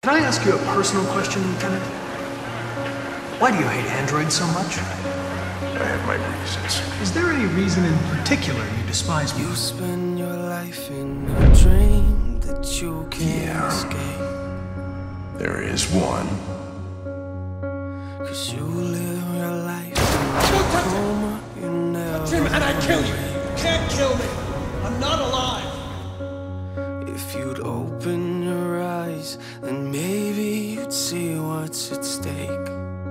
Can I ask you a personal question, Lieutenant? Why do you hate androids so much? I have my reasons. Is there any reason in particular you despise me? You spend your life in a dream that you can't escape. There is one. 'Cause you live your life in a coma, you never Jim, and I kill you. You can't kill me. I'm not alive. If you'd open your eyes, then maybe you'd see what's at stake.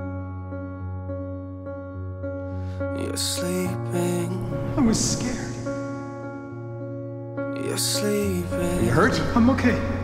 You're sleeping. I was scared. You're sleeping. You hurt? I'm okay.